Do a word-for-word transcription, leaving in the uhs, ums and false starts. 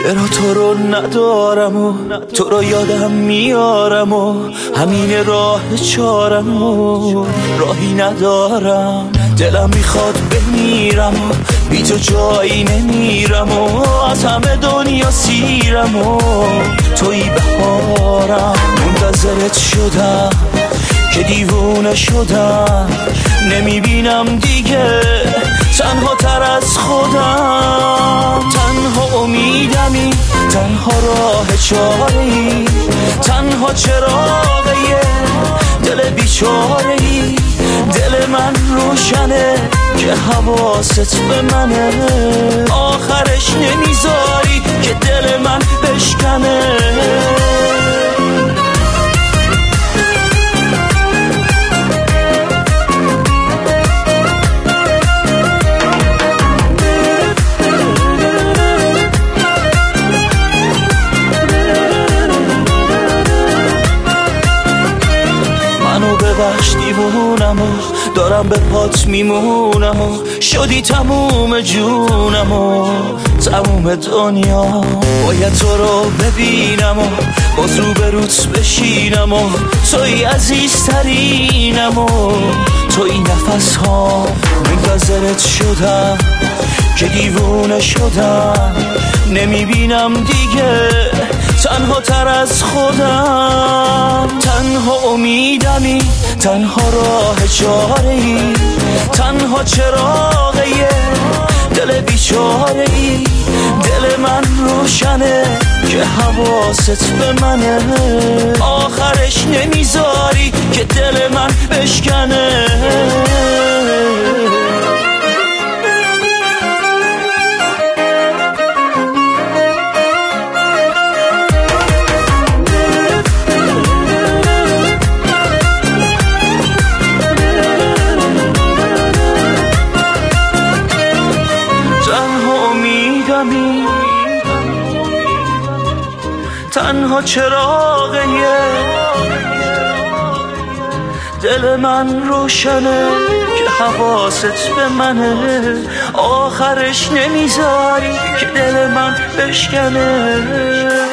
چرا تو رو ندارم و تو رو یادم میارم و همین راه چارم و راهی ندارم. دلم میخواد بمیرم و بی تو جایی نمیرم و از همه دنیا سیرم و توی بهارم. منتظرت شدم که دیوونه شدم، نمیبینم دیگه تنها تر از خودم. تنها امیدمی، تنها راه چاره‌ای، تنها چراغه دل بیچاره‌ای. دل من روشنه که حواست به منه، آخرش نمیذاری که دل من بشکنه. ببخش دیوونم و دارم به پات میمونم و شدی تموم جونم و تموم دنیا. باید تو رو ببینم و باز رو به روت بشینم و توی عزیزترینم و توی نفس ها. منتظرت شدم که دیوونه شدم، نمیبینم دیگه تنها تر از خودم. تنها امیدمی، تنها راه چاره‌ای، تنها چراغه دل بیچاره‌ای. دل من روشنه که حواست به منه، آخرش نمیذاری که دل من بشکنه. تنها چراغه دل من روشنه که حواست به منه، آخرش نمیذاری که دل من بشکنه.